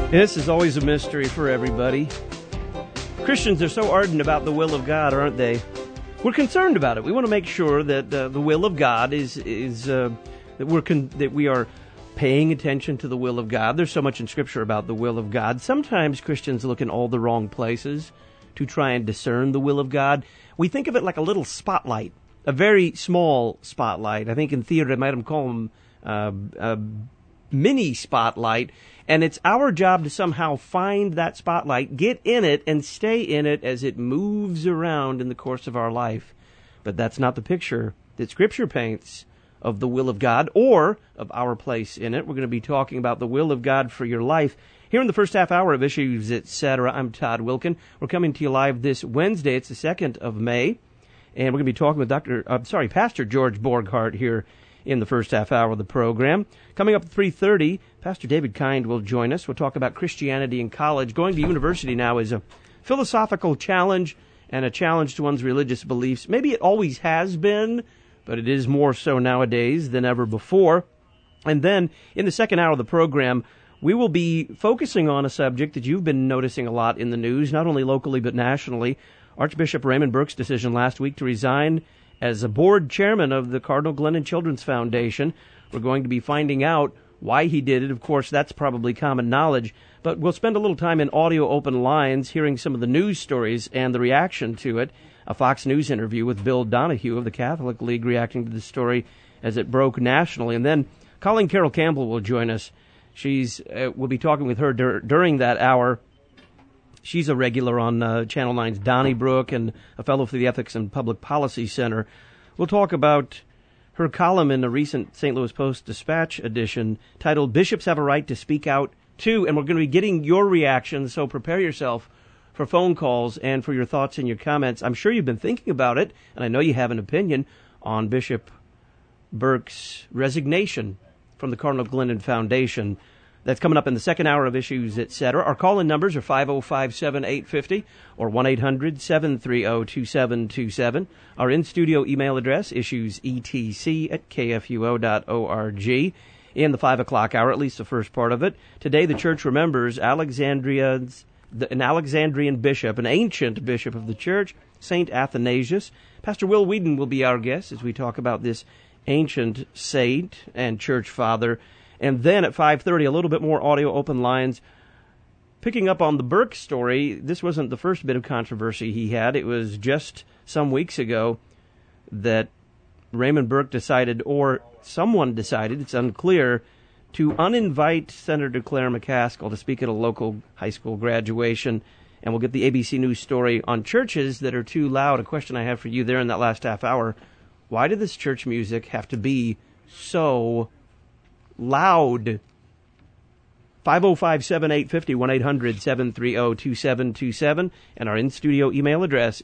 This is always a mystery for everybody. Christians are so ardent about the will of God, aren't they? We're concerned about it. We want to make sure that the will of God that we are paying attention to the will of God. There's so much in Scripture about the will of God. Sometimes Christians look in all the wrong places to try and discern the will of God. We think of it like a little spotlight, a very small spotlight. I think in theater they might call them a mini spotlight. And it's our job to somehow find that spotlight, get in it, and stay in it as it moves around in the course of our life. But that's not the picture that Scripture paints of the will of God or of our place in it. We're going to be talking about the will of God for your life here in the first half hour of Issues, Etc. I'm Todd Wilkin. We're coming to you live this Wednesday. It's the 2nd of May. And we're going to be talking with Pastor George Borghardt here in the first half hour of the program. Coming up at 3:30, Pastor David Kind will join us. We'll talk about Christianity in college. Going to university now is a philosophical challenge and a challenge to one's religious beliefs. Maybe it always has been, but it is more so nowadays than ever before. And then, in the second hour of the program, we will be focusing on a subject that you've been noticing a lot in the news, not only locally but nationally. Archbishop Raymond Burke's decision last week to resign as a board chairman of the Cardinal Glennon Children's Foundation. We're going to be finding out why he did it. Of course, that's probably common knowledge, but we'll spend a little time in audio open lines hearing some of the news stories and the reaction to it. A Fox News interview with Bill Donahue of the Catholic League reacting to the story as it broke nationally. And then Colleen Carroll Campbell will join us. We'll be talking with her during that hour. She's a regular on Channel 9's Donnybrook and a fellow for the Ethics and Public Policy Center. We'll talk about her column in a recent St. Louis Post-Dispatch edition titled Bishops Have a Right to Speak Out Too, and we're going to be getting your reactions, so prepare yourself for phone calls and for your thoughts and your comments. I'm sure you've been thinking about it, and I know you have an opinion on Bishop Burke's resignation from the Cardinal Glennon Foundation. That's coming up in the second hour of Issues, Etc. Our call-in numbers are 505-7850 or 1-800-730-2727. Our in-studio email address, issuesetc@kfuo.org. In the 5 o'clock hour, at least the first part of it, today the Church remembers an Alexandrian bishop, an ancient bishop of the Church, St. Athanasius. Pastor Will Whedon will be our guest as we talk about this ancient saint and church father. And then at 5:30, a little bit more audio open lines. Picking up on the Burke story, this wasn't the first bit of controversy he had. It was just some weeks ago that Raymond Burke decided, or someone decided, it's unclear, to uninvite Senator Claire McCaskill to speak at a local high school graduation. And we'll get the ABC News story on churches that are too loud. A question I have for you there in that last half hour. Why did this church music have to be so loud? 505-7850, 1-800-730-2727, and our in-studio email address,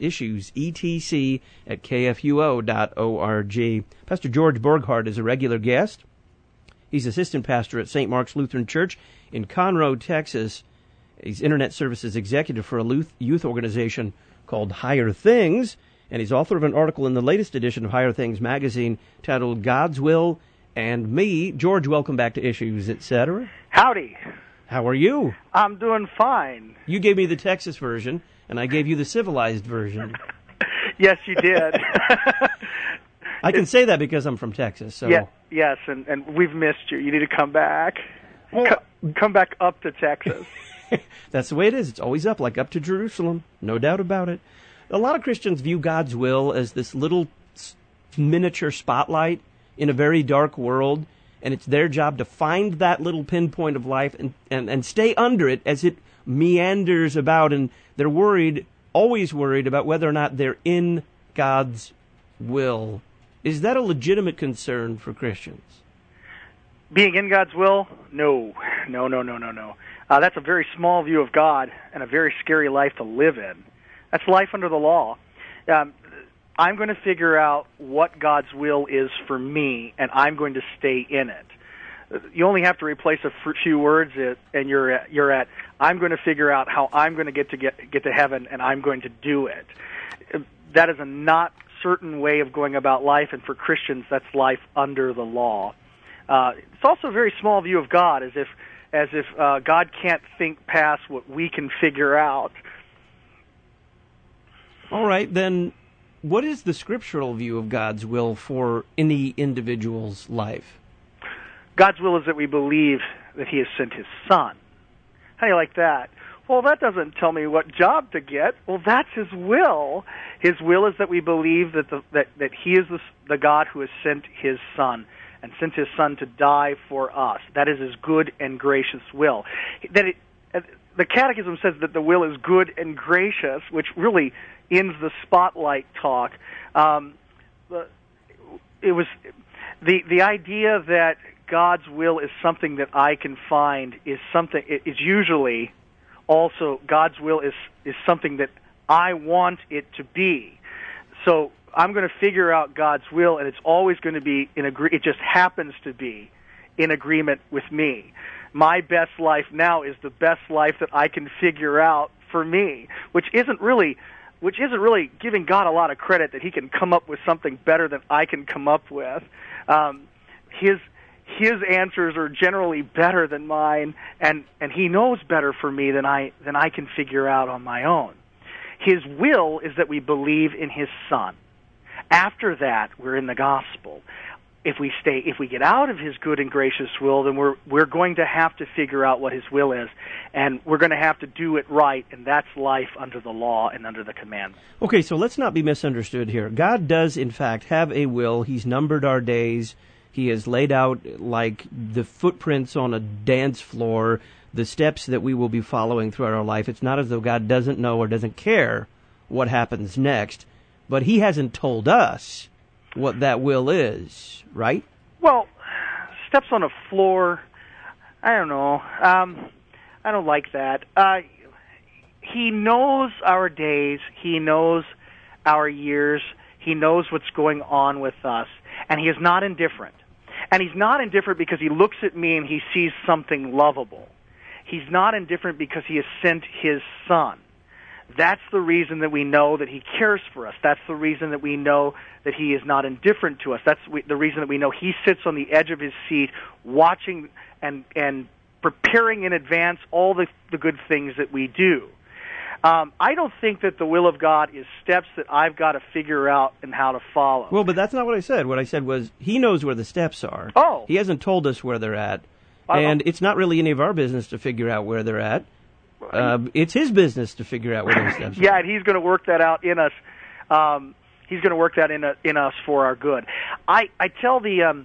issuesetc@kfuo.org. Pastor George Borghardt is a regular guest. He's assistant pastor at St. Mark's Lutheran Church in Conroe, Texas. He's internet services executive for a youth organization called Higher Things, and he's author of an article in the latest edition of Higher Things magazine titled God's Will and Me. George, welcome back to Issues, Etc. Howdy. How are you? I'm doing fine. You gave me the Texas version, and I gave you the civilized version. Yes, you did. I can say that because I'm from Texas. So. Yeah, yes, and we've missed you. You need to come back. Well, come back up to Texas. That's the way it is. It's always up, like up to Jerusalem. No doubt about it. A lot of Christians view God's will as this little miniature spotlight in a very dark world, and it's their job to find that little pinpoint of life and stay under it as it meanders about, and they're always worried about whether or not they're in God's will. Is that a legitimate concern for Christians? Being in God's will? No. That's a very small view of God and a very scary life to live in. That's life under the law. I'm going to figure out what God's will is for me, and I'm going to stay in it. You only have to replace a few words, and you're at I'm going to figure out how I'm going to get to heaven, and I'm going to do it. That is a not certain way of going about life, and for Christians, that's life under the law. It's also a very small view of God, as if as if God can't think past what we can figure out. All right, then what is the scriptural view of God's will for any individual's life? God's will is that we believe that He has sent His Son. How do you like that? Well, that doesn't tell me what job to get. Well, that's His will. His will is that we believe that that He is the God who has sent His Son, and sent His Son to die for us. That is His good and gracious will. The Catechism says that the will is good and gracious, which really ends the spotlight talk. It was the idea that God's will is something that I can find is usually also God's will is something that I want it to be. So I'm going to figure out God's will, and it's always going to be it just happens to be in agreement with me. My best life now is the best life that I can figure out for me, which isn't really giving God a lot of credit that He can come up with something better than I can come up with. His answers are generally better than mine, and He knows better for me than I can figure out on my own. His will is that we believe in His Son. After that, we're in the gospel. If we get out of His good and gracious will, then we're going to have to figure out what His will is, and we're going to have to do it right, and that's life under the law and under the commandment. Okay, so let's not be misunderstood here. God does, in fact, have a will. He's numbered our days. He has laid out, like the footprints on a dance floor, the steps that we will be following throughout our life. It's not as though God doesn't know or doesn't care what happens next, but He hasn't told us what that will is, right? Well, steps on a floor, I don't know. I don't like that. He knows our days. He knows our years. He knows what's going on with us, and He is not indifferent. And He's not indifferent because He looks at me and He sees something lovable. He's not indifferent because He has sent His Son. That's the reason that we know that He cares for us. That's the reason that we know that He is not indifferent to us. That's the reason that we know He sits on the edge of His seat watching and preparing in advance all the good things that we do. I don't think that the will of God is steps that I've got to figure out and how to follow. Well, but that's not what I said. What I said was He knows where the steps are. Oh. He hasn't told us where they're at. And it's not really any of our business to figure out where they're at. It's His business to figure out where those steps are. Yeah, and He's going to work that out in us. He's going to work that in us for our good. I tell the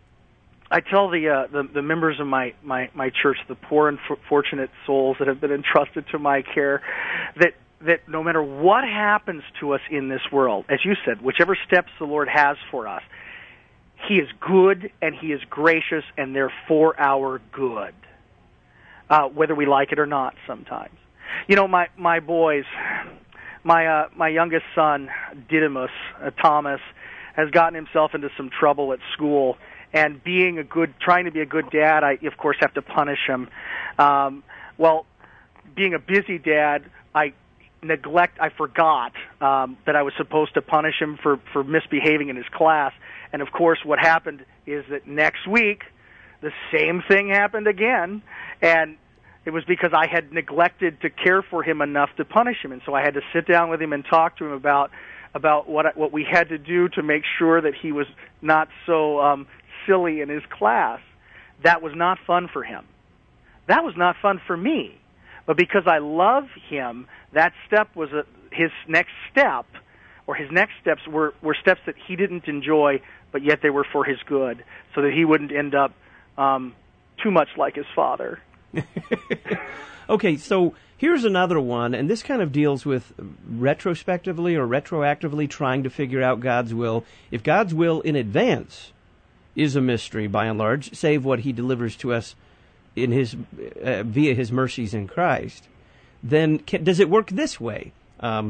members of my church, the poor and fortunate souls that have been entrusted to my care, that no matter what happens to us in this world, as you said, whichever steps the Lord has for us, He is good and He is gracious, and they're for our good, whether we like it or not. Sometimes, you know, my boys, my youngest son, Didymus Thomas, has gotten himself into some trouble at school. And trying to be a good dad, I of course have to punish him. Well, being a busy dad, I forgot that I was supposed to punish him for misbehaving in his class. And of course, what happened is that next week, the same thing happened again, and it was because I had neglected to care for him enough to punish him. And so I had to sit down with him and talk to him about what we had to do to make sure that he was not so silly in his class. That was not fun for him. That was not fun for me. But because I love him, that step was his next step, or his next steps were steps that he didn't enjoy, but yet they were for his good, so that he wouldn't end up too much like his father. Okay, so here's another one, and this kind of deals with retrospectively or retroactively trying to figure out God's will. If God's will in advance is a mystery, by and large, save what He delivers to us in His via His mercies in Christ, then does it work this way? I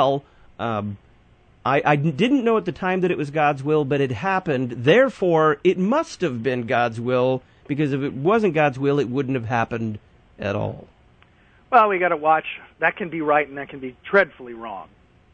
didn't know at the time that it was God's will, but it happened. Therefore, it must have been God's will, because if it wasn't God's will, it wouldn't have happened at all. Well, we got to watch. That can be right, and that can be dreadfully wrong.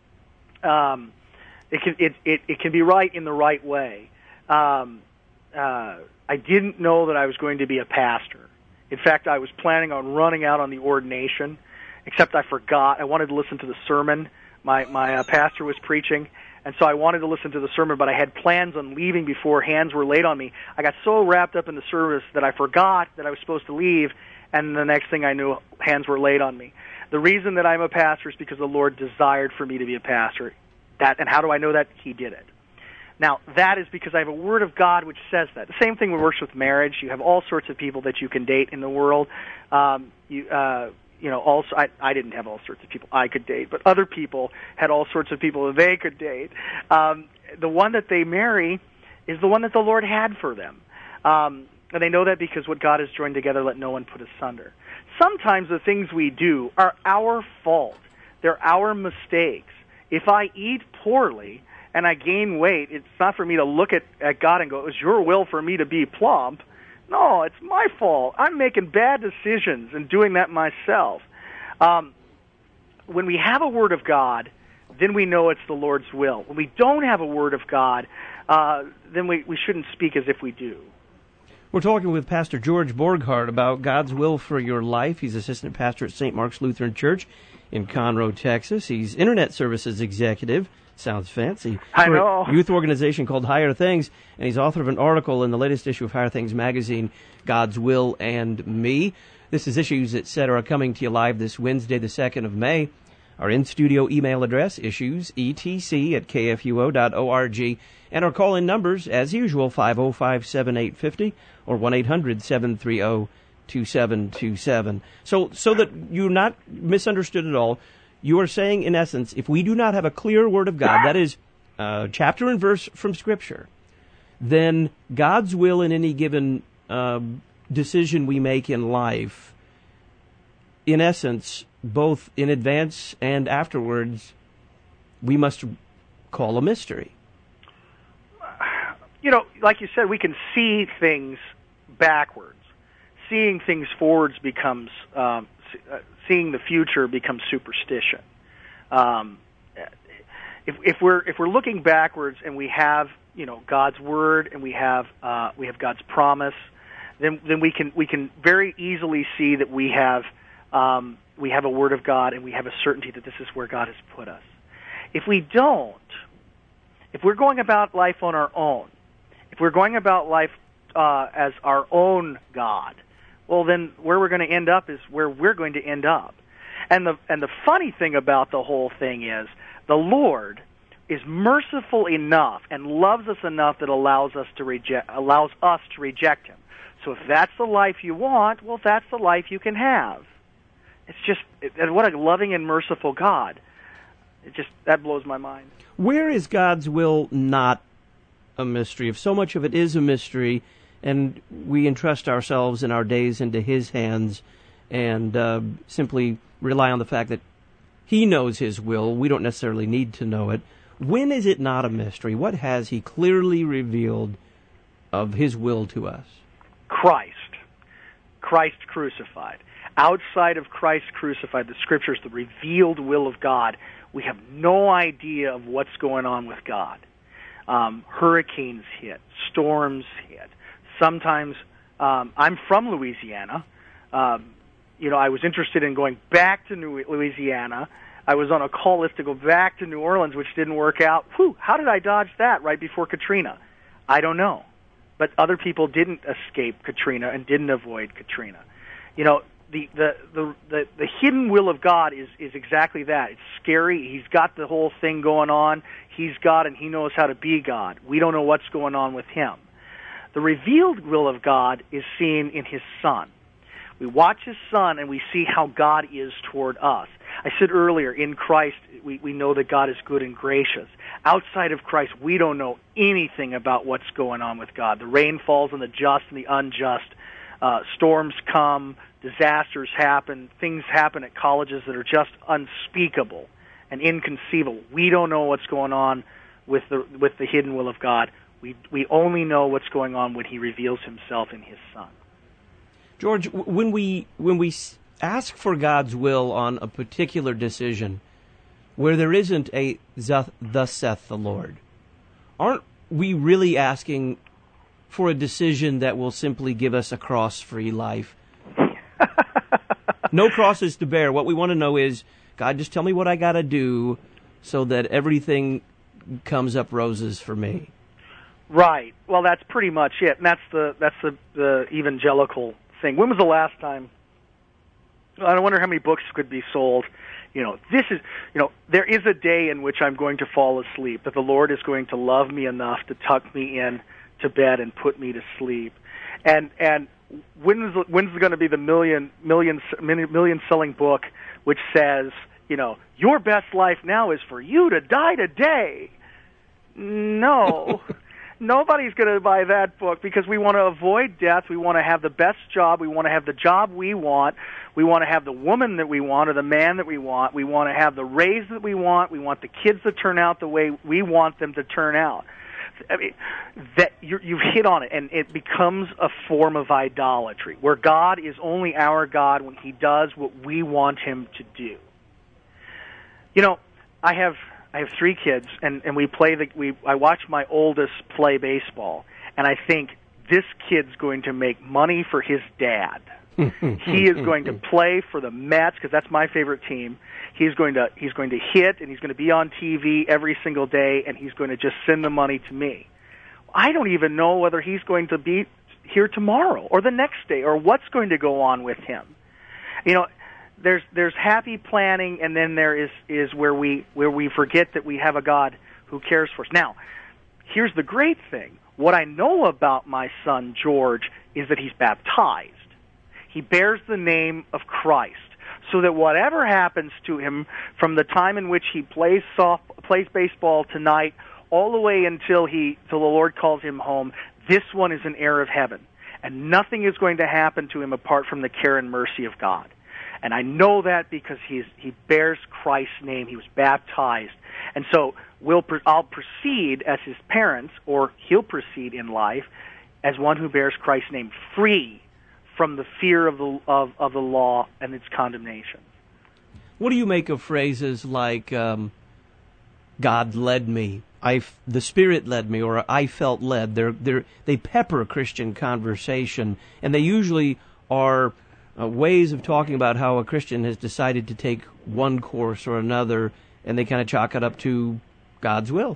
It can be right in the right way. I didn't know that I was going to be a pastor. In fact, I was planning on running out on the ordination, except I forgot. I wanted to listen to the sermon. My pastor was preaching, and so I wanted to listen to the sermon, but I had plans on leaving before hands were laid on me. I got so wrapped up in the service that I forgot that I was supposed to leave, and the next thing I knew, hands were laid on me. The reason that I'm a pastor is because the Lord desired for me to be a pastor. And how do I know that? He did it. Now, that is because I have a Word of God which says that. The same thing works with marriage. You have all sorts of people that you can date in the world. Also, I didn't have all sorts of people I could date, but other people had all sorts of people that they could date. The one that they marry is the one that the Lord had for them. And they know that because what God has joined together, let no one put asunder. Sometimes the things we do are our fault. They're our mistakes. If I eat poorly and I gain weight, it's not for me to look at God and go, it was your will for me to be plump. No, it's my fault. I'm making bad decisions and doing that myself. When we have a Word of God, then we know it's the Lord's will. When we don't have a Word of God, then we shouldn't speak as if we do. We're talking with Pastor George Borghardt about God's will for your life. He's assistant pastor at St. Mark's Lutheran Church in Conroe, Texas. He's Internet Services Executive. Sounds fancy. I know. For a youth organization called Higher Things, and he's author of an article in the latest issue of Higher Things magazine, God's Will and Me. This is Issues Etc. coming to you live this Wednesday, the 2nd of May. Our in-studio email address, issuesetc@kfuo.org, and our call-in numbers, as usual, 505-7850 or 1-800-730-2727. So that you're not misunderstood at all, you are saying, in essence, if we do not have a clear Word of God, that is, chapter and verse from Scripture, then God's will in any given decision we make in life, in essence, both in advance and afterwards, we must call a mystery. Like you said, we can see things backwards. Seeing things forwards becomes seeing the future becomes superstition. If we're looking backwards and we have God's Word and we have God's promise, then we can very easily see that we have a Word of God and we have a certainty that this is where God has put us. If we don't, if we're going about life on our own, if we're going about life as our own God, well, then where we're going to end up is where we're going to end up. And the funny thing about the whole thing is the Lord is merciful enough and loves us enough that allows us to reject Him. So if that's the life you want, well, that's the life you can have. It's just, what a loving and merciful God. That blows my mind. Where is God's will not a mystery? If so much of it is a mystery, and we entrust ourselves and our days into His hands and simply rely on the fact that He knows His will, we don't necessarily need to know it. When is it not a mystery? What has He clearly revealed of His will to us? Christ crucified. Outside of Christ crucified, the Scriptures, the revealed will of God, we have no idea of what's going on with God. Hurricanes hit, storms hit. Sometimes, I'm from Louisiana. I was interested in going back to Louisiana. I was on a call list to go back to New Orleans, which didn't work out. How did I dodge that right before Katrina? I don't know. But other people didn't escape Katrina and didn't avoid Katrina. The hidden will of God is exactly that. It's scary. He's got the whole thing going on. He's God and He knows how to be God. We don't know what's going on with Him. The revealed will of God is seen in His Son. We watch His Son and we see how God is toward us. I said earlier, in Christ, we know that God is good and gracious. Outside of Christ, we don't know anything about what's going on with God. The rain falls on the just and the unjust. Storms come, disasters happen, things happen at colleges that are just unspeakable and inconceivable. We don't know what's going on with the hidden will of God. We only know what's going on when He reveals Himself in His Son. George, when we ask for God's will on a particular decision where there isn't a thus saith the Lord, aren't we really asking for a decision that will simply give us a cross-free life No crosses to bear. What we want to know is, God, just tell me what I got to do so that everything comes up roses for me. Right. Well, that's pretty much it, and that's the evangelical thing. When was the last time? I wonder how many books could be sold. There is a day in which I'm going to fall asleep, that the Lord is going to love me enough to tuck me in to bed and put me to sleep. And when's going to be the million selling book which says, your best life now is for you to die today? No. Nobody's going to buy that book because we want to avoid death. We want to have the best job. We want to have the job we want. We want to have the woman that we want or the man that we want. We want to have the raise that we want. We want the kids to turn out the way we want them to turn out. I mean, you've hit on it, and it becomes a form of idolatry, where God is only our God when He does what we want Him to do. I have 3 kids, and I watch my oldest play baseball, and I think this kid's going to make money for his dad. He is going to play for the Mets because that's my favorite team. He's going to hit, and he's going to be on TV every single day, and he's going to just send the money to me. I don't even know whether he's going to be here tomorrow or the next day or what's going to go on with him. There's happy planning, and then there is where we forget that we have a God who cares for us. Now, here's the great thing. What I know about my son George is that he's baptized. He bears the name of Christ, so that whatever happens to him from the time in which he plays baseball tonight all the way until the Lord calls him home, this one is an heir of heaven, and nothing is going to happen to him apart from the care and mercy of God. And I know that because he bears Christ's name. He was baptized. And so I'll proceed as his parents, or he'll proceed in life as one who bears Christ's name, free from the fear of the law and its condemnation. What do you make of phrases like, God led me, the Spirit led me, or I felt led? They pepper Christian conversation, and they usually are ways of talking about how a Christian has decided to take one course or another, and they kind of chalk it up to God's will.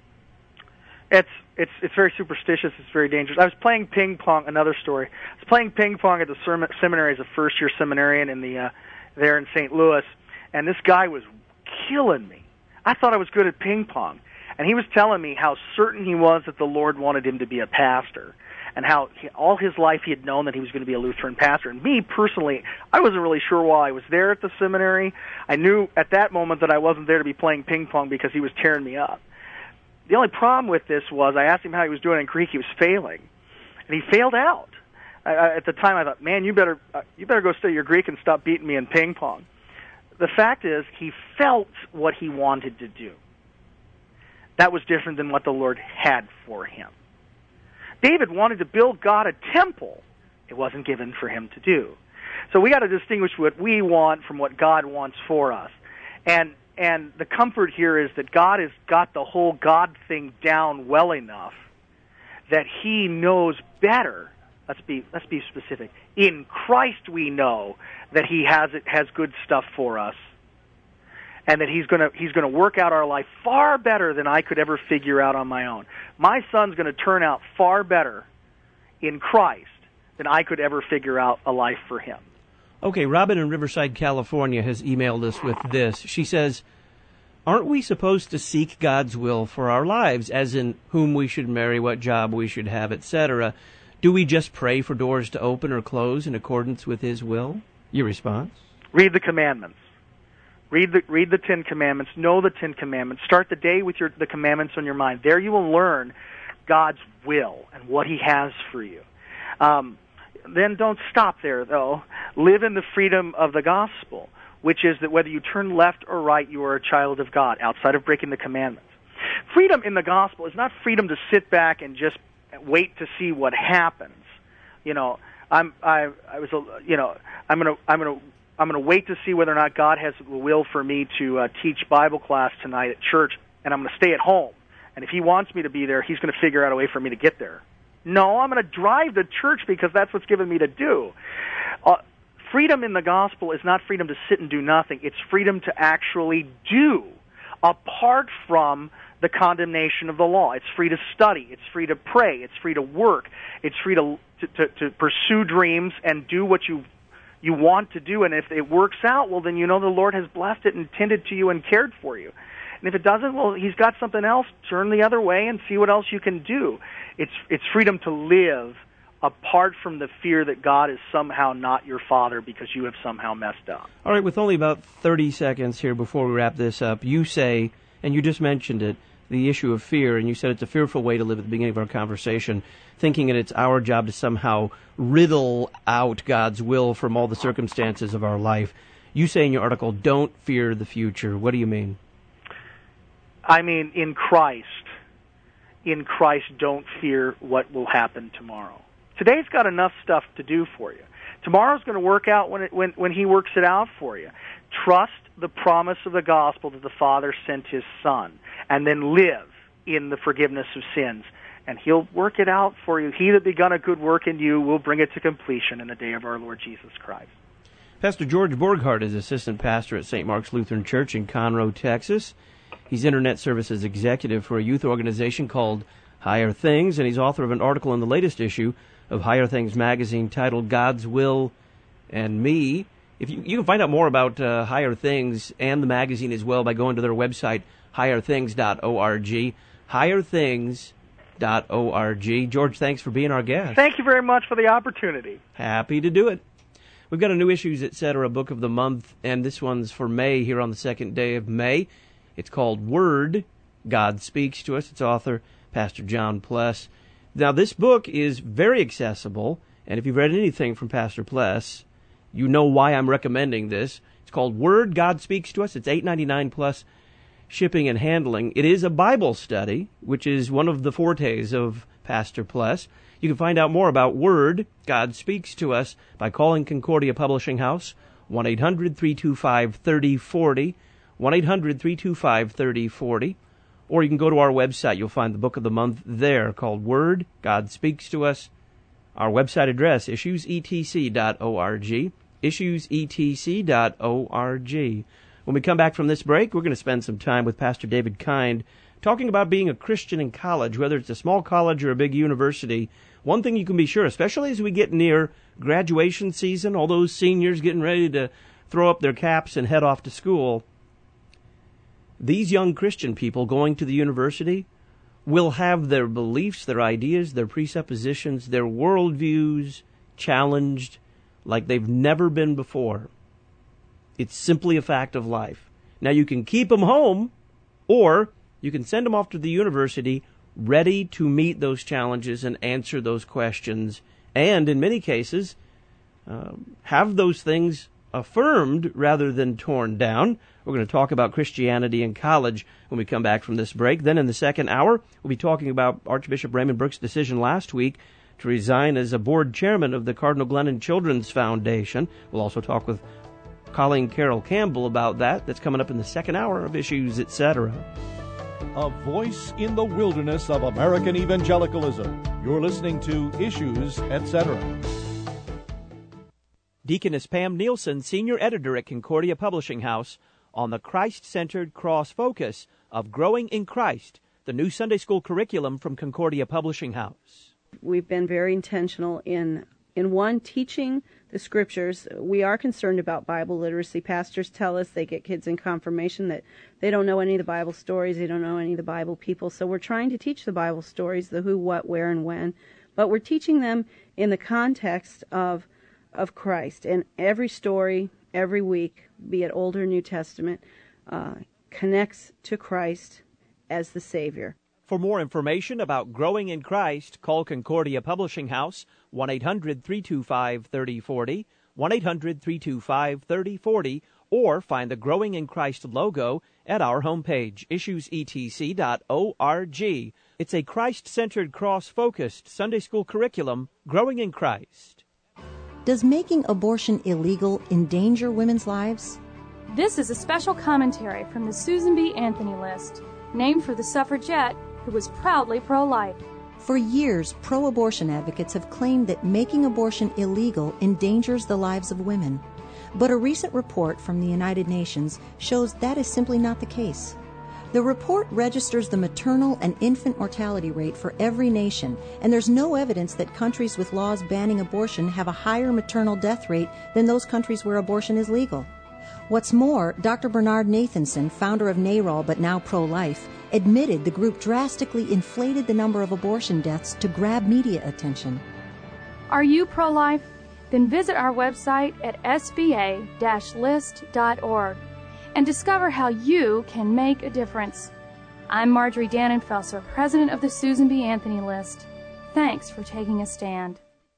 It's very superstitious. It's very dangerous. I was playing ping pong. Another story. I was playing ping pong at the seminary as a first-year seminarian there in St. Louis, and this guy was killing me. I thought I was good at ping pong, and he was telling me how certain he was that the Lord wanted him to be a pastor, and how all his life he had known that he was going to be a Lutheran pastor. And me, personally, I wasn't really sure why I was there at the seminary. I knew at that moment that I wasn't there to be playing ping pong because he was tearing me up. The only problem with this was I asked him how he was doing in Greek. He was failing, and he failed out. At the time, I thought, man, you better go study your Greek and stop beating me in ping pong. The fact is, he felt what he wanted to do. That was different than what the Lord had for him. David wanted to build God a temple. It wasn't given for him to do. So we got to distinguish what we want from what God wants for us. And the comfort here is that God has got the whole God thing down well enough that He knows better. Let's be specific. In Christ we know that He has good stuff for us, and that He's going to work out our life far better than I could ever figure out on my own. My son's going to turn out far better in Christ than I could ever figure out a life for him. Okay, Robin in Riverside, California has emailed us with this. She says, aren't we supposed to seek God's will for our lives, as in whom we should marry, what job we should have, etc.? Do we just pray for doors to open or close in accordance with His will? Your response? Read the commandments. Read the 10 Commandments. Know the 10 Commandments. Start the day with the commandments on your mind. There you will learn God's will and what He has for you. Then don't stop there, though. Live in the freedom of the gospel, which is that whether you turn left or right, you are a child of God, outside of breaking the commandments. Freedom in the gospel is not freedom to sit back and just wait to see what happens. I'm going to wait to see whether or not God has the will for me to teach Bible class tonight at church, and I'm going to stay at home. And if He wants me to be there, He's going to figure out a way for me to get there. No, I'm going to drive to church because that's what's given me to do. freedom in the gospel is not freedom to sit and do nothing. It's freedom to actually do, apart from the condemnation of the law. It's free to study. It's free to pray. It's free to work. It's free to pursue dreams and do what you want to do. And if it works out, well, then you know the Lord has blessed it and tended to you and cared for you. And if it doesn't, well, He's got something else. Turn the other way and see what else you can do. It's freedom to live apart from the fear that God is somehow not your Father because you have somehow messed up. All right, with only about 30 seconds here before we wrap this up, you say, and you just mentioned it, the issue of fear, and you said it's a fearful way to live at the beginning of our conversation, thinking that it's our job to somehow riddle out God's will from all the circumstances of our life. You say in your article, don't fear the future. What do you mean? I mean, in Christ, don't fear what will happen tomorrow. Today's got enough stuff to do for you. Tomorrow's going to work out when He works it out for you. Trust the promise of the gospel that the Father sent His Son, and then live in the forgiveness of sins, and He'll work it out for you. He that begun a good work in you will bring it to completion in the day of our Lord Jesus Christ. Pastor George Borghardt is assistant pastor at St. Mark's Lutheran Church in Conroe, Texas. He's Internet Services Executive for a youth organization called Higher Things, and he's author of an article in the latest issue of Higher Things magazine titled God's Will and Me. If you can find out more about Higher Things and the magazine as well by going to their website, higherthings.org, higherthings.org. George, thanks for being our guest. Thank you very much for the opportunity. Happy to do it. We've got a new Issues, Etc. book of the month, and this one's for May, here on the second day of May. It's called Word, God Speaks to Us. Its author, Pastor John Pless. Now, this book is very accessible, and if you've read anything from Pastor Pless, you know why I'm recommending this. It's called Word, God Speaks to Us. It's $8.99 plus shipping and handling. It is a Bible study, which is one of the fortes of Pastor Pless. You can find out more about Word, God Speaks to Us by calling Concordia Publishing House, 1-800-325-3040, 1-800-325-3040, or you can go to our website. You'll find the book of the month there called Word, God Speaks to Us. Our website address, issuesetc.org, issuesetc.org. When we come back from this break, we're going to spend some time with Pastor David Kind talking about being a Christian in college, whether it's a small college or a big university. One thing you can be sure, especially as we get near graduation season, all those seniors getting ready to throw up their caps and head off to school, these young Christian people going to the university will have their beliefs, their ideas, their presuppositions, their worldviews challenged like they've never been before. It's simply a fact of life. Now, you can keep them home, or you can send them off to the university ready to meet those challenges and answer those questions, and in many cases, have those things affirmed rather than torn down. We're going to talk about Christianity in college when we come back from this break. Then in the second hour, we'll be talking about Archbishop Raymond Brooks' decision last week to resign as a board chairman of the Cardinal Glennon Children's Foundation. We'll also talk with Colleen Carroll Campbell about that. That's coming up in the second hour of Issues, Etc. A voice in the wilderness of American evangelicalism. You're listening to Issues, Etc. Deaconess Pam Nielsen, senior editor at Concordia Publishing House, on the Christ-centered cross-focus of Growing in Christ, the new Sunday school curriculum from Concordia Publishing House. We've been very intentional in one, teaching the Scriptures. We are concerned about Bible literacy. Pastors tell us they get kids in confirmation that they don't know any of the Bible stories, they don't know any of the Bible people. So we're trying to teach the Bible stories, the who, what, where, and when. But we're teaching them in the context of Christ. And every story, every week, be it Old or New Testament, connects to Christ as the Savior. For more information about Growing in Christ, call Concordia Publishing House, 1-800-325-3040, 1-800-325-3040, or find the Growing in Christ logo at our homepage, issuesetc.org. It's a Christ-centered, cross-focused Sunday school curriculum, Growing in Christ. Does making abortion illegal endanger women's lives? This is a special commentary from the Susan B. Anthony list, named for the suffragette who was proudly pro-life. For years, pro-abortion advocates have claimed that making abortion illegal endangers the lives of women. But a recent report from the United Nations shows that is simply not the case. The report registers the maternal and infant mortality rate for every nation, and there's no evidence that countries with laws banning abortion have a higher maternal death rate than those countries where abortion is legal. What's more, Dr. Bernard Nathanson, founder of NARAL but now pro-life, admitted the group drastically inflated the number of abortion deaths to grab media attention. Are you pro-life? Then visit our website at sba-list.org and discover how you can make a difference. I'm Marjorie Dannenfelser, president of the Susan B. Anthony List. Thanks for taking a stand.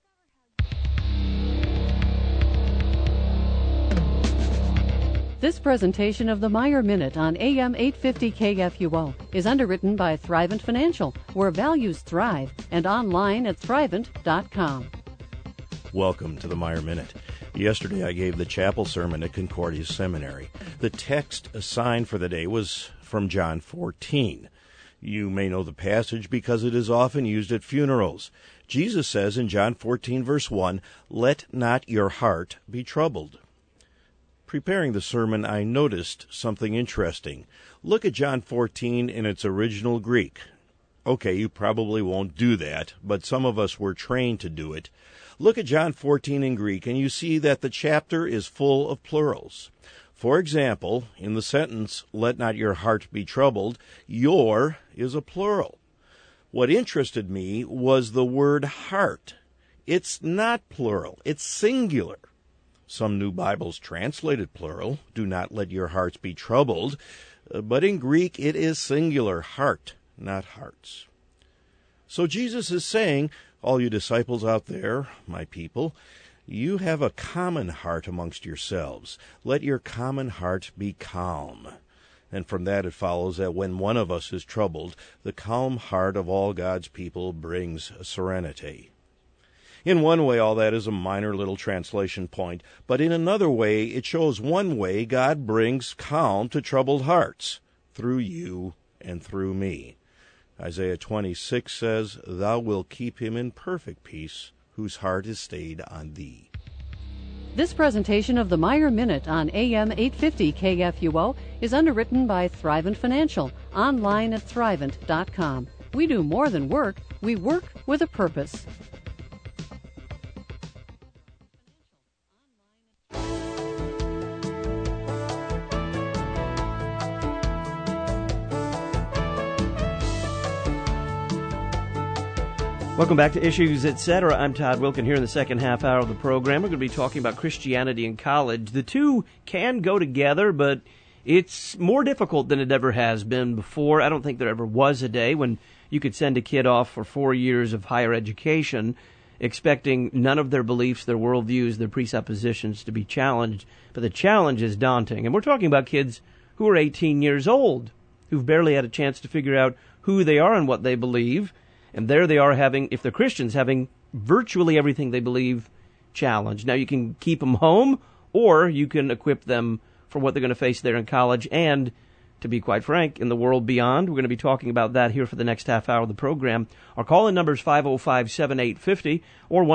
This presentation of the Meyer Minute on AM 850 KFUO is underwritten by Thrivent Financial, where values thrive, and online at thrivent.com. Welcome to the Meyer Minute. Yesterday I gave the chapel sermon at Concordia Seminary. The text assigned for the day was from John 14. You may know the passage because it is often used at funerals. Jesus says in John 14, verse 1, "Let not your heart be troubled." Preparing the sermon, I noticed something interesting. Look at John 14 in its original Greek. Okay, you probably won't do that, but some of us were trained to do it. Look at John 14 in Greek, and you see that the chapter is full of plurals. For example, in the sentence, "Let not your heart be troubled," "your" is a plural. What interested me was the word heart. It's not plural, it's singular. Some new Bibles translate it plural, "Do not let your hearts be troubled," but in Greek it is singular, heart, not hearts. So Jesus is saying, all you disciples out there, my people, you have a common heart amongst yourselves. Let your common heart be calm. And from that it follows that when one of us is troubled, the calm heart of all God's people brings serenity. In one way, all that is a minor little translation point, but in another way, it shows one way God brings calm to troubled hearts, through you and through me. Isaiah 26 says, "Thou wilt keep him in perfect peace, whose heart is stayed on thee." This presentation of the Meyer Minute on AM 850 KFUO is underwritten by Thrivent Financial, online at thrivent.com. We do more than work, we work with a purpose. Welcome back to Issues, Etc. I'm Todd Wilkin here in the second half hour of the program. We're going to be talking about Christianity in college. The two can go together, but it's more difficult than it ever has been before. I don't think there ever was a day when you could send a kid off for 4 years of higher education expecting none of their beliefs, their worldviews, their presuppositions to be challenged. But the challenge is daunting. And we're talking about kids who are 18 years old, who've barely had a chance to figure out who they are and what they believe. And there they are having, if they're Christians, having virtually everything they believe challenged. Now, you can keep them home, or you can equip them for what they're going to face there in college and, to be quite frank, in the world beyond. We're going to be talking about that here for the next half hour of the program. Our call-in number is 505-7850 or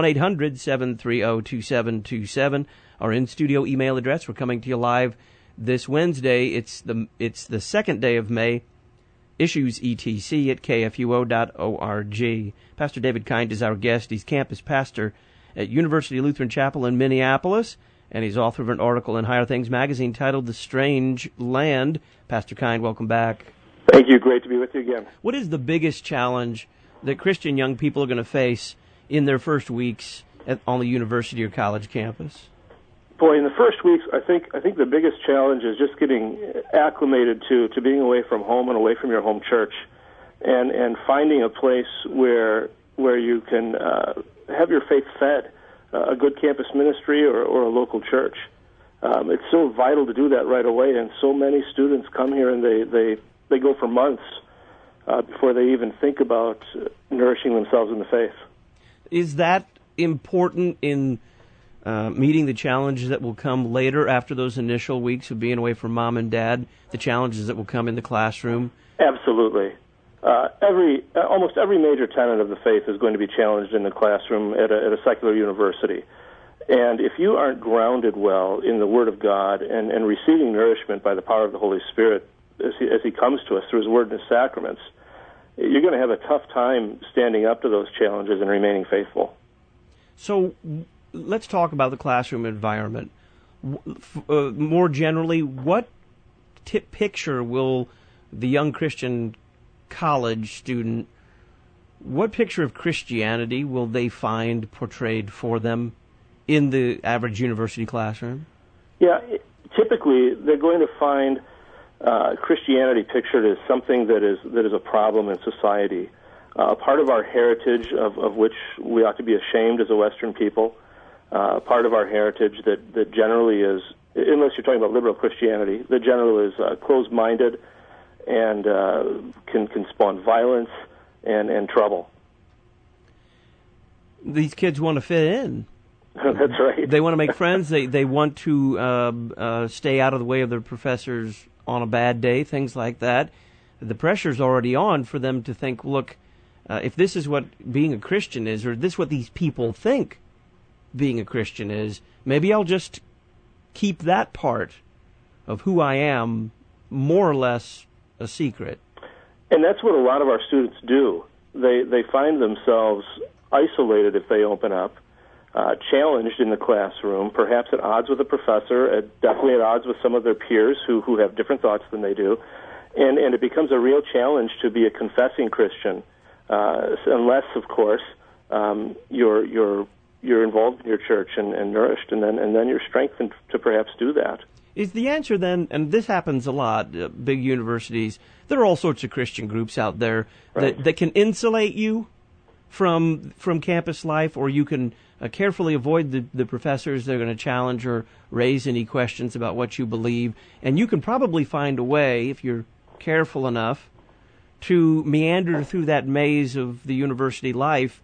1-800-730-2727. Our in-studio email address. We're coming to you live this Wednesday. It's the second day of May. Issues etc at kfuo.org. Pastor David Kind is our guest. He's campus pastor at University Lutheran Chapel in Minneapolis, and he's author of an article in Higher Things magazine titled The Strange Land. Pastor Kind, welcome back. Thank you. Great to be with you again. What is the biggest challenge that Christian young people are going to face in their first weeks on the university or college campus? Boy, in the first weeks, I think the biggest challenge is just getting acclimated to being away from home and away from your home church, and finding a place where you can have your faith fed, a good campus ministry or a local church. It's so vital to do that right away, and so many students come here and they go for months before they even think about nourishing themselves in the faith. Is that important in meeting the challenges that will come later after those initial weeks of being away from mom and dad, the challenges that will come in the classroom? Absolutely. Almost every major tenet of the faith is going to be challenged in the classroom at a secular university. And if you aren't grounded well in the Word of God and receiving nourishment by the power of the Holy Spirit as he comes to us through His Word and His sacraments, you're going to have a tough time standing up to those challenges and remaining faithful. So let's talk about the classroom environment. More generally, what picture will the young Christian college student, what picture of Christianity will they find portrayed for them in the average university classroom? Yeah, typically they're going to find Christianity pictured as something that is a problem in society, part of our heritage of which we ought to be ashamed as a Western people, part of our heritage that generally is, unless you're talking about liberal Christianity, that generally is closed-minded and can spawn violence and trouble. These kids want to fit in. That's right. They want to make friends. They want to stay out of the way of their professors on a bad day, things like that. The pressure's already on for them to think, look, if this is what being a Christian is, or this is what these people think being a Christian is, maybe I'll just keep that part of who I am more or less a secret. And that's what a lot of our students do. They find themselves isolated if they open up, challenged in the classroom, perhaps at odds with a professor, definitely at odds with some of their peers who have different thoughts than they do. And it becomes a real challenge to be a confessing Christian, unless, of course, you're involved in your church and nourished, and then you're strengthened to perhaps do that. Is the answer then, and this happens a lot, big universities, there are all sorts of Christian groups out there that can insulate you from campus life, or you can carefully avoid the professors that are going to challenge or raise any questions about what you believe, and you can probably find a way, if you're careful enough, to meander through that maze of the university life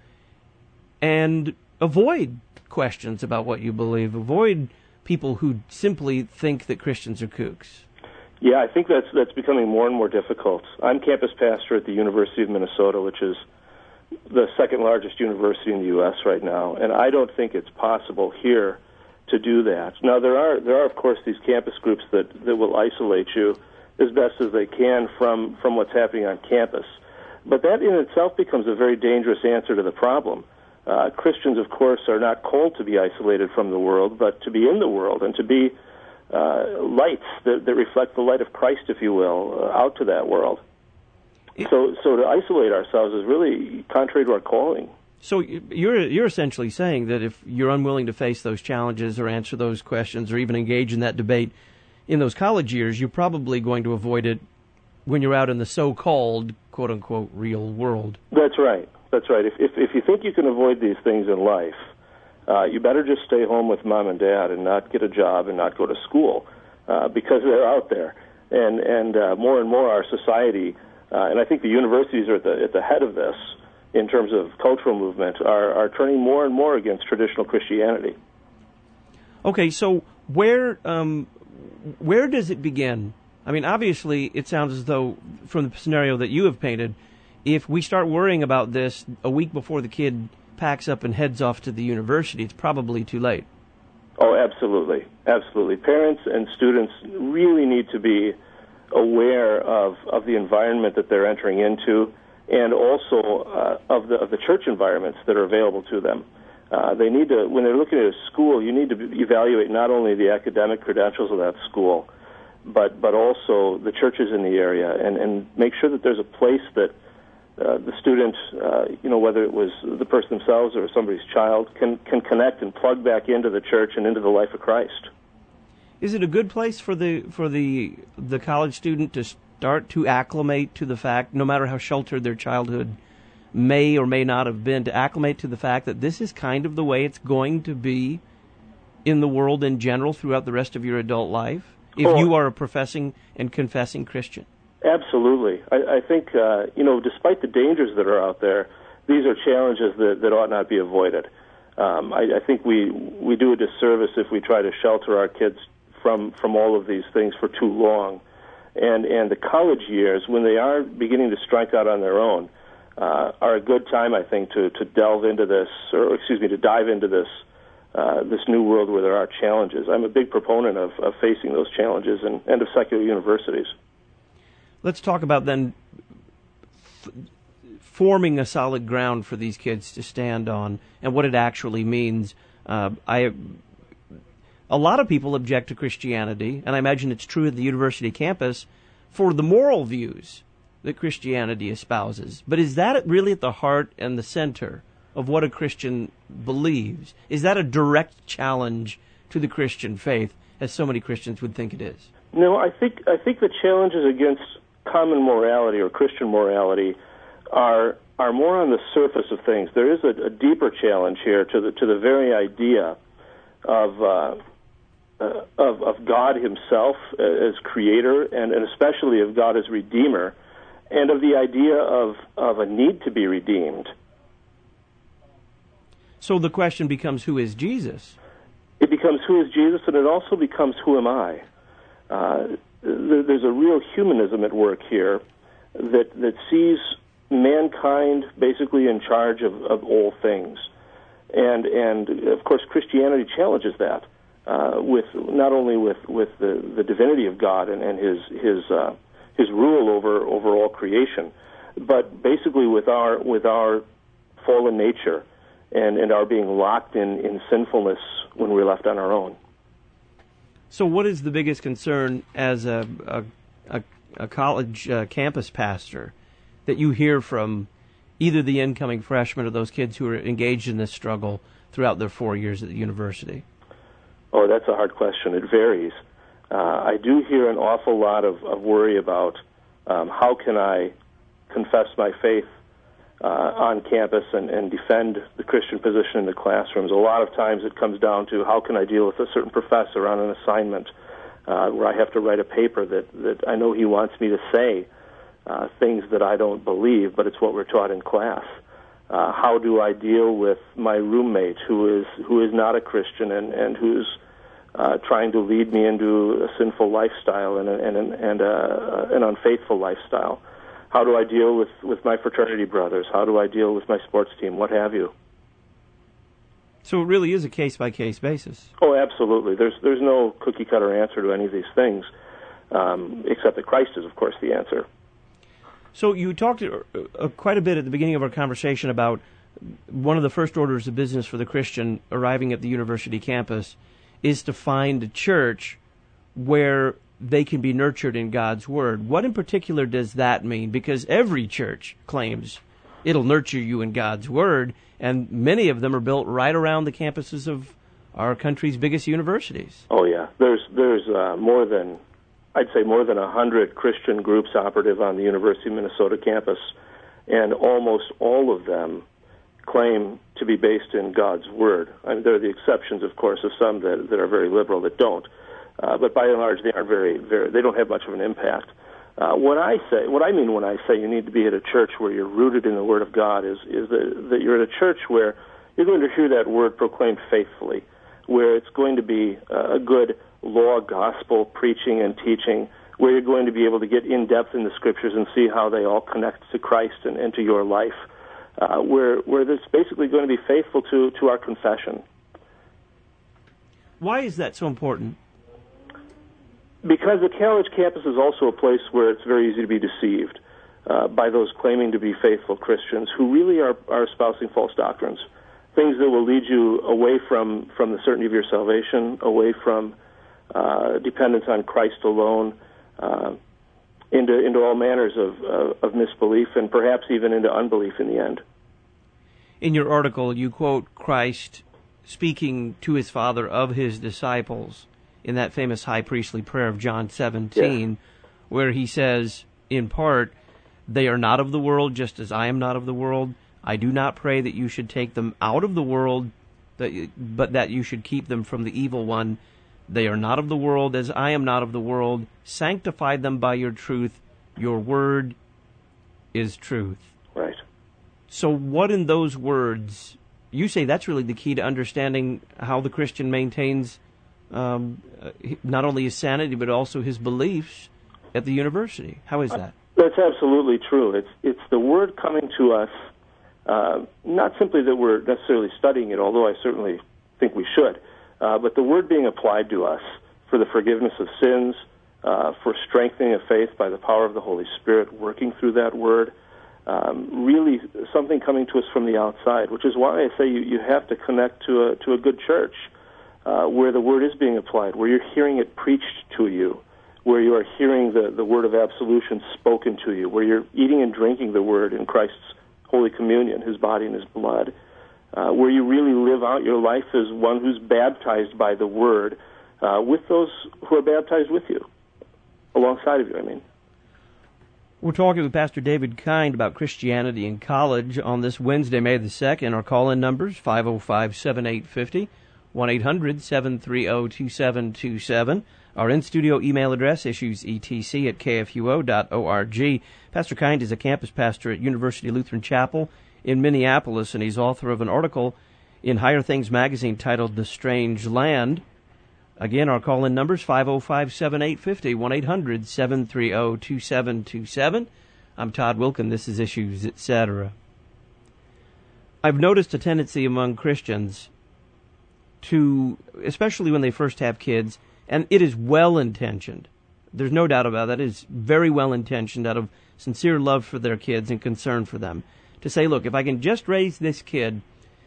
and avoid questions about what you believe, avoid people who simply think that Christians are kooks. Yeah, I think that's becoming more and more difficult. I'm campus pastor at the University of Minnesota, which is the second largest university in the U.S. right now, and I don't think it's possible here to do that. Now, there are of course, these campus groups that will isolate you as best as they can from what's happening on campus. But that in itself becomes a very dangerous answer to the problem. Christians, of course, are not called to be isolated from the world, but to be in the world and to be lights that reflect the light of Christ, if you will, out to that world. So to isolate ourselves is really contrary to our calling. So you're essentially saying that if you're unwilling to face those challenges or answer those questions or even engage in that debate in those college years, you're probably going to avoid it when you're out in the so-called, quote-unquote, real world. That's right. That's right. If you think you can avoid these things in life, you better just stay home with mom and dad and not get a job and not go to school because they're out there. And more and more our society, and I think the universities are at the head of this in terms of cultural movement, are turning more and more against traditional Christianity. Okay, so where does it begin? I mean, obviously, it sounds as though, from the scenario that you have painted, if we start worrying about this a week before the kid packs up and heads off to the university, it's probably too late. Oh, absolutely. Absolutely. Parents and students really need to be aware of the environment that they're entering into, and also of the church environments that are available to them. They need to, when they're looking at a school, you need to evaluate not only the academic credentials of that school, but also the churches in the area, and make sure that there's a place that the student, whether it was the person themselves or somebody's child, can connect and plug back into the church and into the life of Christ. Is it a good place for the college student to start to acclimate to the fact, no matter how sheltered their childhood may or may not have been, to acclimate to the fact that this is kind of the way it's going to be in the world in general throughout the rest of your adult life, if you are a professing and confessing Christian? Absolutely. I think, despite the dangers that are out there, these are challenges that ought not be avoided. I think we do a disservice if we try to shelter our kids from all of these things for too long. And the college years, when they are beginning to strike out on their own, are a good time, I think, to delve into this, to dive into this new world where there are challenges. I'm a big proponent of facing those challenges and of secular universities. Let's talk about then forming a solid ground for these kids to stand on and what it actually means. A lot of people object to Christianity, and I imagine it's true at the university campus, for the moral views that Christianity espouses. But is that really at the heart and the center of what a Christian believes? Is that a direct challenge to the Christian faith, as so many Christians would think it is? No, I think the challenges against common morality or Christian morality are more on the surface of things. There is a deeper challenge here to the very idea of God Himself as Creator, and especially of God as Redeemer, and of the idea of a need to be redeemed. So the question becomes, who is Jesus? It becomes, who is Jesus, and it also becomes, who am I? There's a real humanism at work here that sees mankind basically in charge of all things. And of course, Christianity challenges that, with not only with the divinity of God and his rule over all creation, but basically with our fallen nature and our being locked in sinfulness when we're left on our own. So what is the biggest concern as a college campus pastor that you hear from either the incoming freshmen or those kids who are engaged in this struggle throughout their 4 years at the university? Oh, that's a hard question. It varies. I do hear an awful lot of worry about how can I confess my faith on campus and defend the Christian position in the classrooms. A lot of times it comes down to how can I deal with a certain professor on an assignment where I have to write a paper that I know he wants me to say things that I don't believe, but it's what we're taught in class. How do I deal with my roommate who is not a Christian and who's trying to lead me into a sinful lifestyle and an unfaithful lifestyle? How do I deal with my fraternity brothers? How do I deal with my sports team? What have you? So it really is a case-by-case basis. Oh, absolutely. There's no cookie-cutter answer to any of these things, except that Christ is, of course, the answer. So you talked quite a bit at the beginning of our conversation about one of the first orders of business for the Christian arriving at the university campus is to find a church where they can be nurtured in God's Word. What in particular does that mean? Because every church claims it'll nurture you in God's Word, and many of them are built right around the campuses of our country's biggest universities. Oh, yeah. There's more than 100 Christian groups operative on the University of Minnesota campus, and almost all of them claim to be based in God's Word. I mean, there are the exceptions, of course, of some that are very liberal that don't. But by and large, they are they don't have much of an impact. What I mean when I say you need to be at a church where you're rooted in the Word of God is that you're at a church where you're going to hear that Word proclaimed faithfully, where it's going to be a good law, gospel preaching and teaching, where you're going to be able to get in depth in the Scriptures and see how they all connect to Christ and to your life, where it's basically going to be faithful to our confession. Why is that so important? Because the college campus is also a place where it's very easy to be deceived by those claiming to be faithful Christians who really are espousing false doctrines, things that will lead you away from the certainty of your salvation, away from dependence on Christ alone, into all manners of misbelief and perhaps even into unbelief in the end. In your article, you quote Christ speaking to his Father of his disciples in that famous high priestly prayer of John 17, where he says, in part, "They are not of the world, just as I am not of the world. I do not pray that you should take them out of the world, but that you should keep them from the evil one. They are not of the world, as I am not of the world. Sanctify them by your truth. Your word is truth." Right. So what in those words, you say that's really the key to understanding how the Christian maintains not only his sanity, but also his beliefs. at the university. How is that? That's absolutely true. It's the Word coming to us, not simply that we're necessarily studying it, although I certainly think we should, but the Word being applied to us for the forgiveness of sins, for strengthening of faith by the power of the Holy Spirit, working through that Word, really something coming to us from the outside, which is why I say you have to connect to a good church where the Word is being applied, where you're hearing it preached to you, where you are hearing the word of absolution spoken to you, where you're eating and drinking the Word in Christ's Holy Communion, His body and His blood, where you really live out your life as one who's baptized by the Word with those who are baptized with you, alongside of you, I mean. We're talking with Pastor David Kind about Christianity in college on this Wednesday, May the 2nd. Our call-in numbers, 505-7850, 1-800-730-2727. Our in-studio email address, issuesetc@kfuo.org. Pastor Kind is a campus pastor at University Lutheran Chapel in Minneapolis, and he's author of an article in Higher Things magazine titled The Strange Land. Again, our call-in numbers, 505-7850, 1-800-730-2727. I'm Todd Wilkin. This is Issues, Etc. I've noticed a tendency among Christians to, especially when they first have kids, and it is well-intentioned. There's no doubt about that. It is very well-intentioned out of sincere love for their kids and concern for them. To say, look, if I can just raise this kid,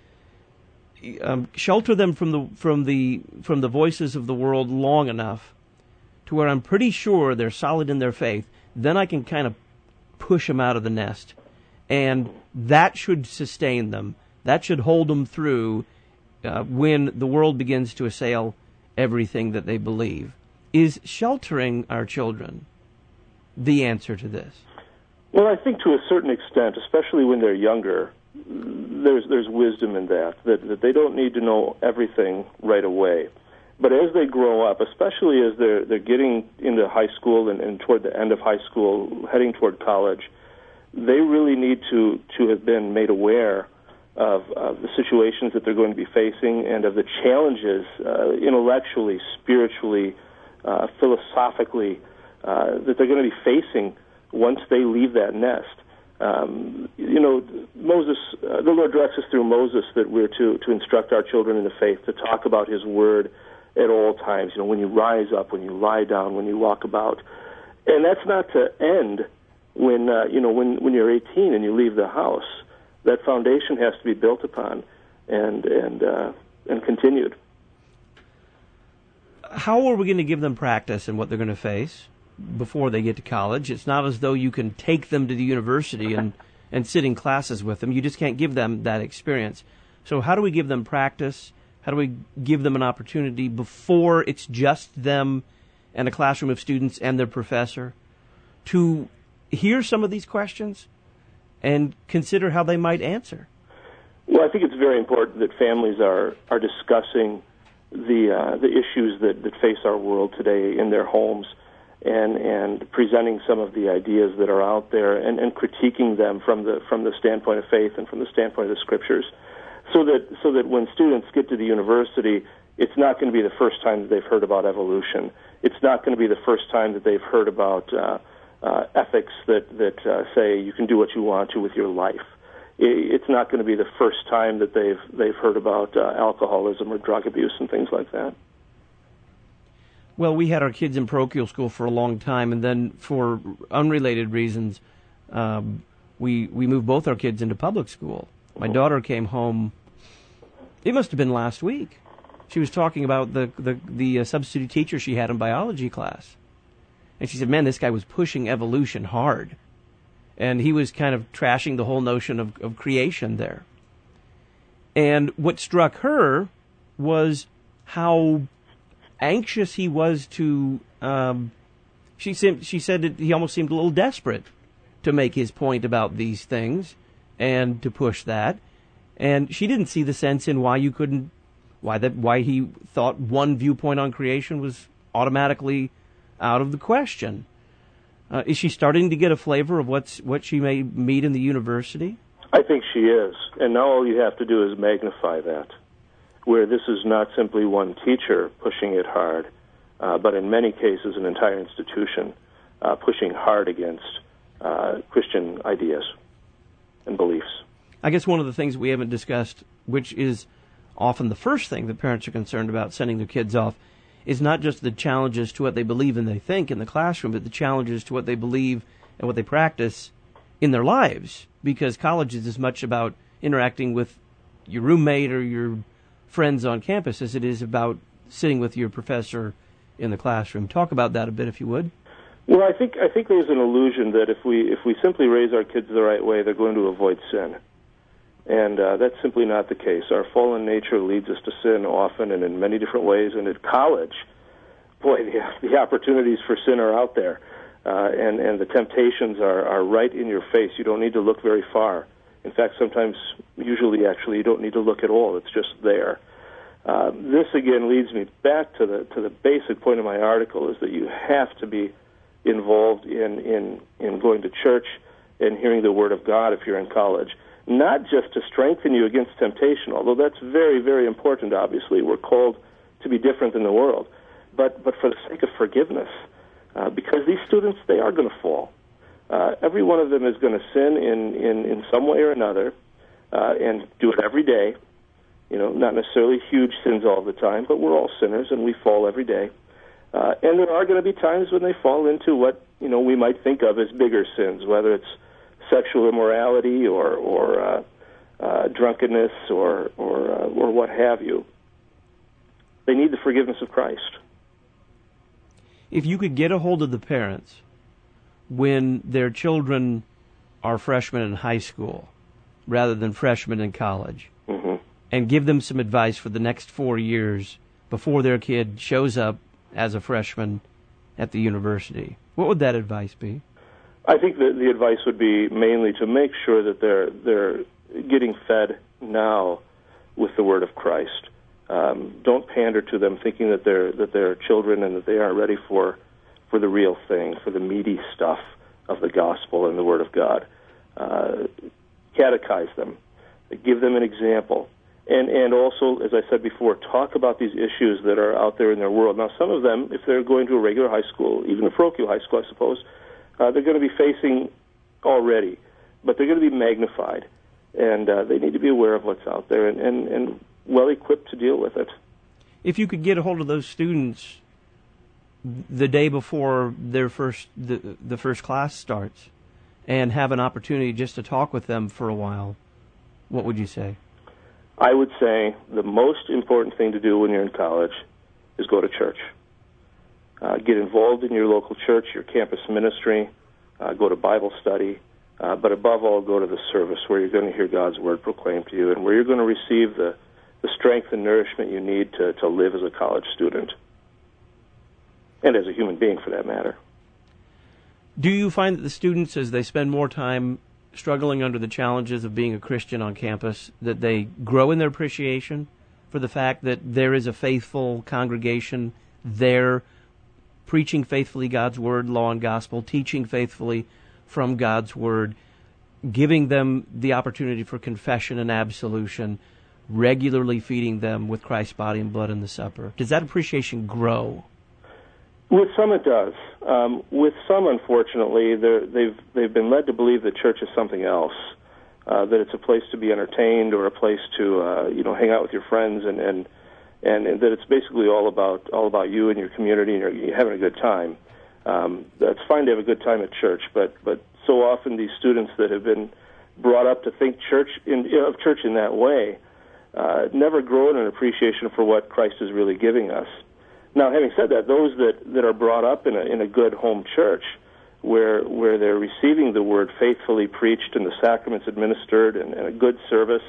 shelter them from the voices of the world long enough to where I'm pretty sure they're solid in their faith, then I can kind of push them out of the nest. And that should sustain them. That should hold them through when the world begins to assail everything that they believe. Is sheltering our children the answer to this? Well, I think to a certain extent, especially when they're younger, there's wisdom in that they don't need to know everything right away. But as they grow up, especially as they're getting into high school and toward the end of high school, heading toward college, they really need to have been made aware of the situations that they're going to be facing and of the challenges intellectually, spiritually, philosophically that they're going to be facing once they leave that nest. Moses, the Lord directs us through Moses that we're to instruct our children in the faith, to talk about His Word at all times, when you rise up, when you lie down, when you walk about. And that's not to end when you're 18 and you leave the house. That foundation has to be built upon and continued. How are we going to give them practice in what they're going to face before they get to college? It's not as though you can take them to the university and sit in classes with them. You just can't give them that experience. So how do we give them practice? How do we give them an opportunity before it's just them and a classroom of students and their professor to hear some of these questions and consider how they might answer? Well, I think it's very important that families are discussing the issues that face our world today in their homes, and presenting some of the ideas that are out there and critiquing them from the standpoint of faith and from the standpoint of the Scriptures, so that when students get to the university, it's not going to be the first time that they've heard about evolution. It's not going to be the first time that they've heard about ethics that say you can do what you want to with your life. It's not going to be the first time that they've heard about alcoholism or drug abuse and things like that. Well, we had our kids in parochial school for a long time, and then for unrelated reasons, we moved both our kids into public school. My daughter came home, it must have been last week. She was talking about the substitute teacher she had in biology class. And she said, man, this guy was pushing evolution hard. And he was kind of trashing the whole notion of creation there. And what struck her was how anxious he was to, she said that he almost seemed a little desperate to make his point about these things and to push that. And she didn't see the sense in why he thought one viewpoint on creation was automatically out of the question. Is she starting to get a flavor of what she may meet in the university? I think she is. And now all you have to do is magnify that, where this is not simply one teacher pushing it hard, but in many cases an entire institution pushing hard against Christian ideas and beliefs. I guess one of the things we haven't discussed, which is often the first thing that parents are concerned about sending their kids off, is not just the challenges to what they believe and they think in the classroom, but the challenges to what they believe and what they practice in their lives. Because college is as much about interacting with your roommate or your friends on campus as it is about sitting with your professor in the classroom. Talk about that a bit, if you would. Well, I think there's an illusion that if we simply raise our kids the right way, they're going to avoid sin. And that's simply not the case. Our fallen nature leads us to sin often and in many different ways. And at college, boy, the opportunities for sin are out there. And the temptations are right in your face. You don't need to look very far. In fact, usually, you don't need to look at all. It's just there. This, again, leads me back to the basic point of my article, is that you have to be involved in going to church and hearing the Word of God if you're in college. Not just to strengthen you against temptation, although that's very, very important, obviously. We're called to be different than the world. But for the sake of forgiveness, because these students, they are going to fall. Every one of them is going to sin in some way or another, and do it every day. Not necessarily huge sins all the time, but we're all sinners, and we fall every day. And there are going to be times when they fall into what, we might think of as bigger sins, whether it's sexual immorality or drunkenness or what have you. They need the forgiveness of Christ. If you could get a hold of the parents when their children are freshmen in high school rather than freshmen in college, mm-hmm. and give them some advice for the next 4 years before their kid shows up as a freshman at the university, what would that advice be? I think that the advice would be mainly to make sure that they're getting fed now with the Word of Christ. Don't pander to them thinking that they're children and that they aren't ready for the real thing, for the meaty stuff of the gospel and the Word of God. Catechize them. Give them an example. And also, as I said before, talk about these issues that are out there in their world. Now, some of them, if they're going to a regular high school, even a parochial high school, I suppose, they're going to be facing already, but they're going to be magnified, and they need to be aware of what's out there and well-equipped to deal with it. If you could get a hold of those students the day before the first class starts and have an opportunity just to talk with them for a while, what would you say? I would say the most important thing to do when you're in college is go to church. Get involved in your local church, your campus ministry, go to Bible study, but above all, go to the service where you're going to hear God's Word proclaimed to you and where you're going to receive the strength and nourishment you need to live as a college student, and as a human being for that matter. Do you find that the students, as they spend more time struggling under the challenges of being a Christian on campus, that they grow in their appreciation for the fact that there is a faithful congregation there preaching faithfully God's Word, law and gospel, teaching faithfully from God's Word, giving them the opportunity for confession and absolution, regularly feeding them with Christ's body and blood in the supper? Does that appreciation grow? With some it does. With some, unfortunately, they've been led to believe that church is something else, that it's a place to be entertained or a place to hang out with your friends, and that it's basically all about you and your community and you're having a good time. That's fine to have a good time at church, but so often these students that have been brought up to think of church in that way never grow in an appreciation for what Christ is really giving us. Now, having said that, those that are brought up in a good home church, where they're receiving the Word faithfully preached and the sacraments administered and a good service,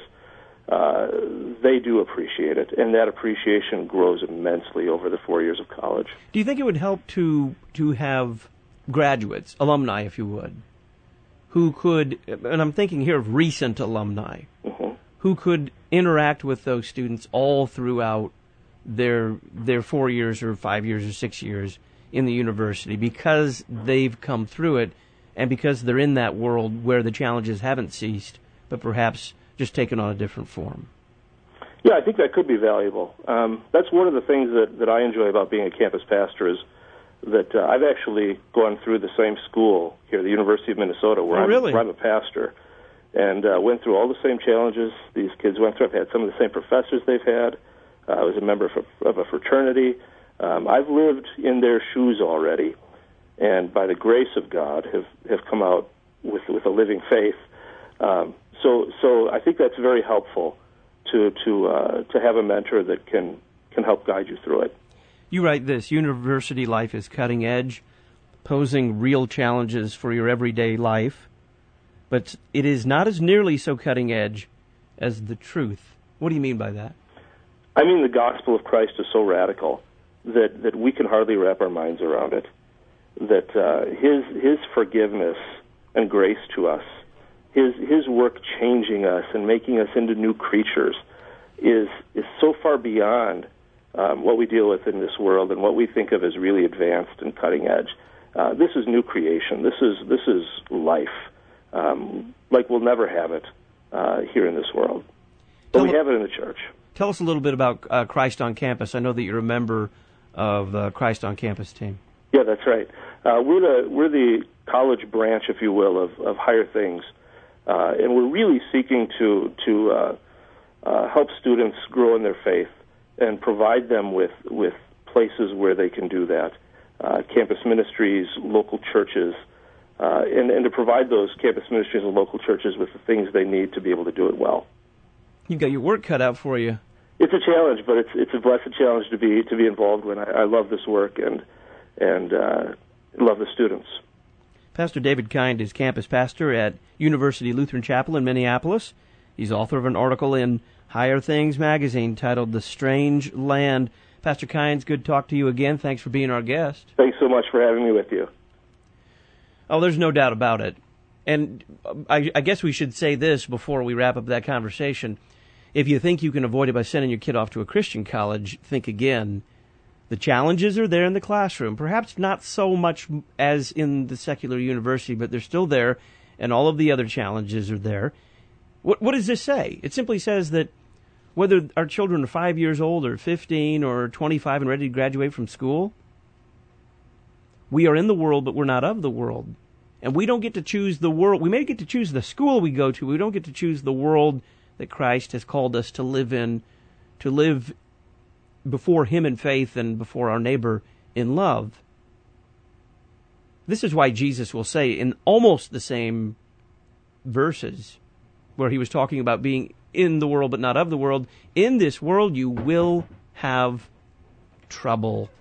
they do appreciate it, and that appreciation grows immensely over the 4 years of college. Do you think it would help to have graduates, alumni, if you would, who could, and I'm thinking here of recent alumni, mm-hmm. who could interact with those students all throughout their 4 years or 5 years or 6 years in the university, because they've come through it and because they're in that world where the challenges haven't ceased, but perhaps just taken on a different form? Yeah, I think that could be valuable. That's one of the things that I enjoy about being a campus pastor is that I've actually gone through the same school here, the University of Minnesota, where I'm a pastor, and went through all the same challenges these kids went through. I've had some of the same professors they've had. I was a member of a fraternity. I've lived in their shoes already, and by the grace of God have come out with a living faith. So I think that's very helpful to have a mentor that can help guide you through it. You write this: university life is cutting edge, posing real challenges for your everyday life, but it is not as nearly so cutting edge as the truth. What do you mean by that? I mean, the gospel of Christ is so radical that we can hardly wrap our minds around it. That his forgiveness and grace to us, his work changing us and making us into new creatures, is so far beyond what we deal with in this world and what we think of as really advanced and cutting edge. This is new creation. This is life, like we'll never have it here in this world. But we have it in the church. Tell us a little bit about Christ on Campus. I know that you're a member of the Christ on Campus team. Yeah, that's right. We're the college branch, if you will, of Higher Things, and we're really seeking to help students grow in their faith and provide them with places where they can do that. Campus ministries, local churches, and to provide those campus ministries and local churches with the things they need to be able to do it well. You've got your work cut out for you. It's a challenge, but it's a blessed challenge to be involved in. I love this work and love the students. Pastor David Kind is campus pastor at University Lutheran Chapel in Minneapolis. He's author of an article in Higher Things magazine titled The Strange Land. Pastor Kind, good to talk to you again. Thanks for being our guest. Thanks so much for having me with you. Oh, there's no doubt about it. And I guess we should say this before we wrap up that conversation. If you think you can avoid it by sending your kid off to a Christian college, think again. The challenges are there in the classroom, perhaps not so much as in the secular university, but they're still there, and all of the other challenges are there. What does this say? It simply says that whether our children are 5 years old or 15 or 25 and ready to graduate from school, we are in the world, but we're not of the world. And we don't get to choose the world. We may get to choose the school we go to. We don't get to choose the world that Christ has called us to live in, to live before Him in faith and before our neighbor in love. This is why Jesus will say in almost the same verses where He was talking about being in the world but not of the world, in this world you will have trouble.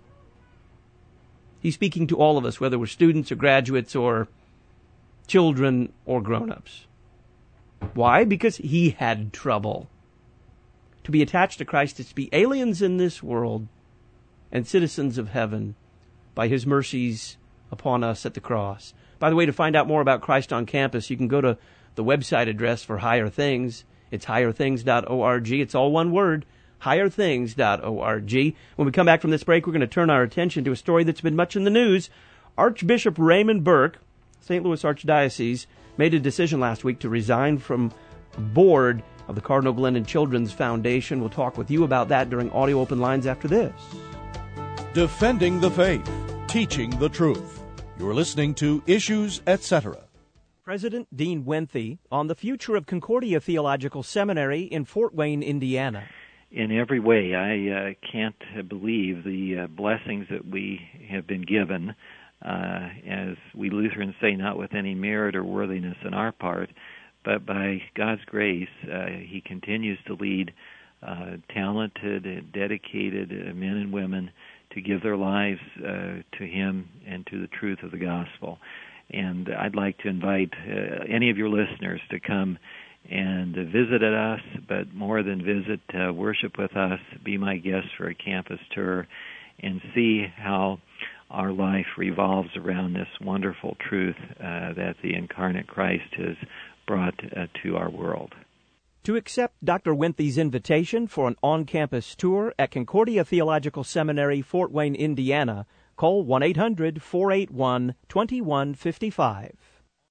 He's speaking to all of us, whether we're students or graduates or children or grown-ups. Why? Because He had trouble. To be attached to Christ is to be aliens in this world and citizens of heaven by His mercies upon us at the cross. By the way, to find out more about Christ on Campus, you can go to the website address for Higher Things. It's higherthings.org. It's all one word, higherthings.org. When we come back from this break, we're going to turn our attention to a story that's been much in the news. Archbishop Raymond Burke, St. Louis Archdiocese, made a decision last week to resign from the board of the Cardinal Glennon Children's Foundation. We'll talk with you about that during Audio Open Lines after this. Defending the faith, teaching the truth. You're listening to Issues, Etc. President Dean Wenthe on the future of Concordia Theological Seminary in Fort Wayne, Indiana. In every way, I can't believe the blessings that we have been given, as we Lutherans say, not with any merit or worthiness on our part, but by God's grace, He continues to lead talented, dedicated men and women to give their lives to Him and to the truth of the gospel. And I'd like to invite any of your listeners to come and visit us, but more than visit, worship with us, be my guest for a campus tour, and see how our life revolves around this wonderful truth that the incarnate Christ has brought to our world. To accept Dr. Wenthe's invitation for an on-campus tour at Concordia Theological Seminary, Fort Wayne, Indiana, call 1-800-481-2155.